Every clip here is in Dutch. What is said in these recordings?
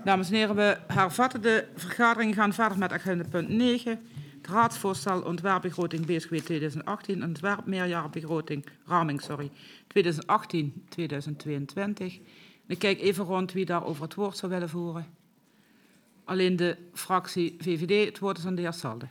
Dames en heren, we hervatten de vergadering. We gaan verder met agenda punt 9. Het raadsvoorstel ontwerpbegroting BSW 2018, ontwerp meerjarenbegroting raming 2018-2022. Ik kijk even rond wie daarover het woord zou willen voeren. Alleen de fractie VVD, het woord is aan de heer Salde.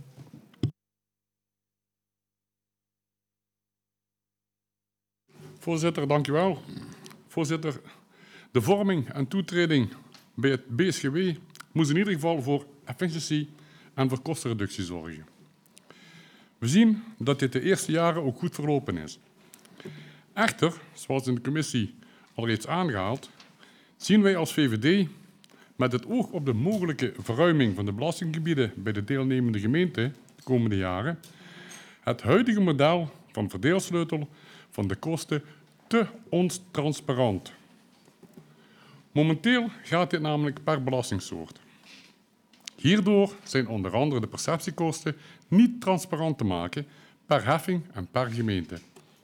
Voorzitter, dank u wel. Voorzitter, de vorming en toetreding bij het BSGW moet in ieder geval voor efficiëntie en voor kostenreductie zorgen. We zien dat dit de eerste jaren ook goed verlopen is. Echter, zoals in de commissie al reeds aangehaald, zien wij als VVD met het oog op de mogelijke verruiming van de belastinggebieden bij de deelnemende gemeenten de komende jaren het huidige model van verdeelsleutel van de kosten te ontransparant. Momenteel gaat dit namelijk per belastingsoort. Hierdoor zijn onder andere de perceptiekosten niet transparant te maken per heffing en per gemeente.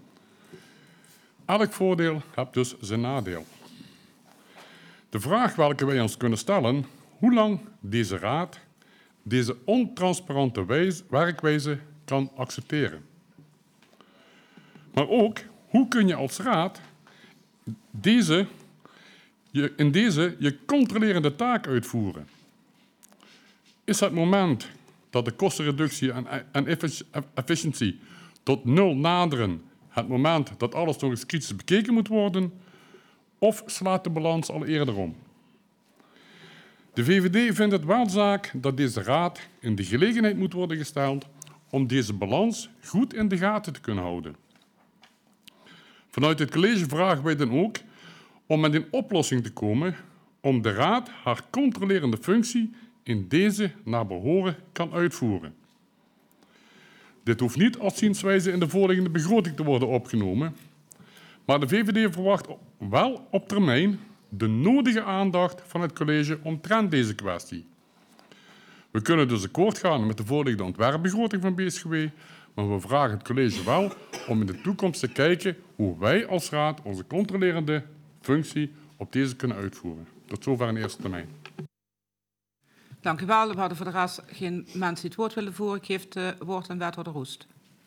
Elk voordeel heeft dus zijn nadeel. De vraag welke wij ons kunnen stellen, hoe lang deze raad deze ontransparante werkwijze kan accepteren. Maar ook, hoe kun je als raad in deze je controlerende taak uitvoeren? Is het moment dat de kostenreductie en efficiëntie tot nul naderen het moment dat alles nog eens kritisch bekeken moet worden? Of slaat de balans al eerder om? De VVD vindt het wel zaak dat deze raad in de gelegenheid moet worden gesteld om deze balans goed in de gaten te kunnen houden. Vanuit het college vragen wij dan ook om met een oplossing te komen om de raad haar controlerende functie in deze naar behoren kan uitvoeren. Dit hoeft niet als zienswijze in de voorliggende begroting te worden opgenomen, maar de VVD verwacht wel op termijn de nodige aandacht van het college omtrent deze kwestie. We kunnen dus akkoord gaan met de voorliggende ontwerpbegroting van BSGW, maar we vragen het college wel om in de toekomst te kijken hoe wij als raad onze controlerende functie op deze kunnen uitvoeren. Tot zover in eerste termijn. Dank u wel. We hadden voor de rest geen mensen die het woord willen voeren. Ik geef het woord aan wethouder Roest.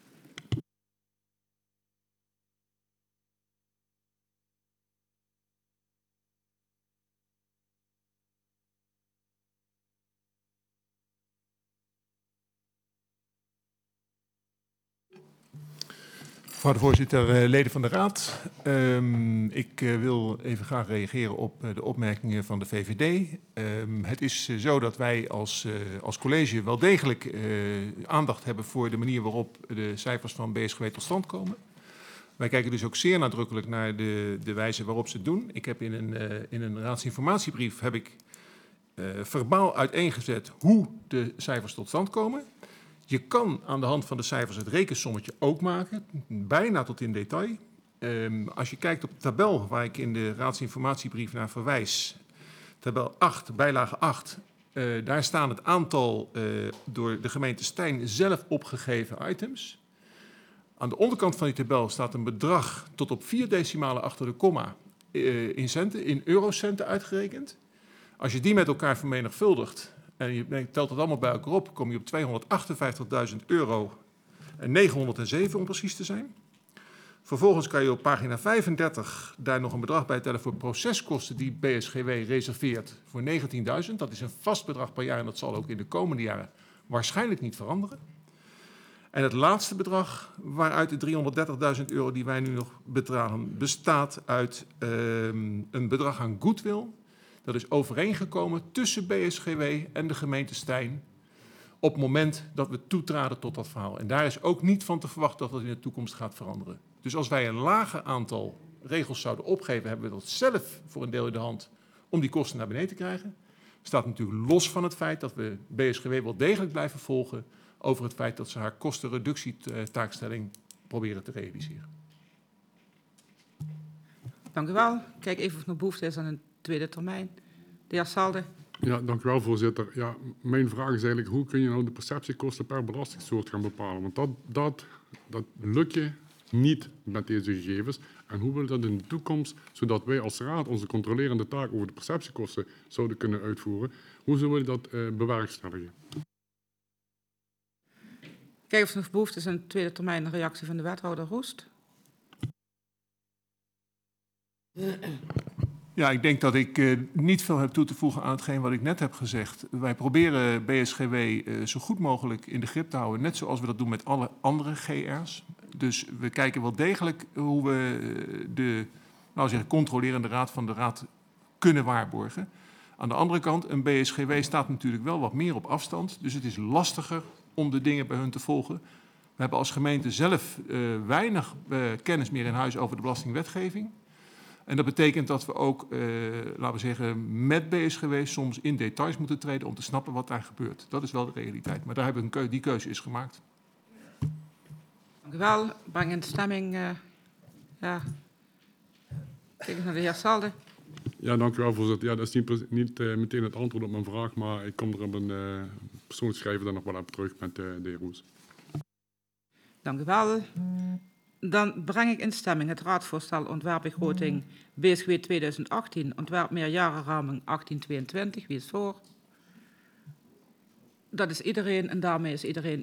Mevrouw de voorzitter, leden van de raad. Ik wil even graag reageren op de opmerkingen van de VVD. Het is zo dat wij als college wel degelijk aandacht hebben voor de manier waarop de cijfers van BSGW tot stand komen. Wij kijken dus ook zeer nadrukkelijk naar de wijze waarop ze het doen. Ik heb in een raadsinformatiebrief verbaal uiteengezet hoe de cijfers tot stand komen. Je kan aan de hand van de cijfers het rekensommetje ook maken, bijna tot in detail. Als je kijkt op de tabel waar ik in de raadsinformatiebrief naar verwijs, tabel 8, bijlage 8, daar staan het aantal door de gemeente Stein zelf opgegeven items. Aan de onderkant van die tabel staat een bedrag tot op 4 decimalen achter de komma in centen, in eurocenten uitgerekend. Als je die met elkaar vermenigvuldigt en je telt het allemaal bij elkaar op, kom je op €258.000 en 907 om precies te zijn. Vervolgens kan je op pagina 35 daar nog een bedrag bij tellen voor proceskosten die BSGW reserveert voor 19.000. Dat is een vast bedrag per jaar en dat zal ook in de komende jaren waarschijnlijk niet veranderen. En het laatste bedrag waaruit de €330.000 die wij nu nog bedragen bestaat uit een bedrag aan goodwill. Dat is overeengekomen tussen BSGW en de gemeente Stein op het moment dat we toetraden tot dat verhaal. En daar is ook niet van te verwachten dat dat in de toekomst gaat veranderen. Dus als wij een lager aantal regels zouden opgeven, hebben we dat zelf voor een deel in de hand om die kosten naar beneden te krijgen. Staat natuurlijk los van het feit dat we BSGW wel degelijk blijven volgen over het feit dat ze haar kostenreductietaakstelling proberen te realiseren. Dank u wel. Kijk even of er nog behoefte is aan een tweede termijn. De heer Salde. Ja, dank u wel, voorzitter. Ja, mijn vraag is eigenlijk, hoe kun je nou de perceptiekosten per belastingsoort gaan bepalen? Want dat lukt je niet met deze gegevens? En hoe wil dat in de toekomst, zodat wij als raad onze controlerende taak over de perceptiekosten zouden kunnen uitvoeren? Hoe zullen we dat bewerkstelligen? Kijk of er nog behoefte is aan een tweede termijn reactie van de wethouder Roest. Ja, ik denk dat ik niet veel heb toe te voegen aan hetgeen wat ik net heb gezegd. Wij proberen BSGW zo goed mogelijk in de grip te houden, net zoals we dat doen met alle andere GR's. Dus we kijken wel degelijk hoe we de controlerende raad van de raad kunnen waarborgen. Aan de andere kant, een BSGW staat natuurlijk wel wat meer op afstand. Dus het is lastiger om de dingen bij hun te volgen. We hebben als gemeente zelf weinig kennis meer in huis over de belastingwetgeving. En dat betekent dat we ook, laten we zeggen, met BSGW soms in details moeten treden om te snappen wat daar gebeurt. Dat is wel de realiteit. Maar daar hebben we die keuze is gemaakt. Dank u wel. Breng in stemming. Kijk naar de heer Salde. Ja, dank u wel, voorzitter. Ja, dat is niet meteen het antwoord op mijn vraag, maar ik kom er op een persoonlijk schrijven dan nog wel op terug met de heer Roes. Dank u wel. Dan breng ik in stemming het raadsvoorstel ontwerpbegroting BSGW 2018, ontwerp meerjarenraming 1822. Wie is voor? Dat is iedereen en daarmee is iedereen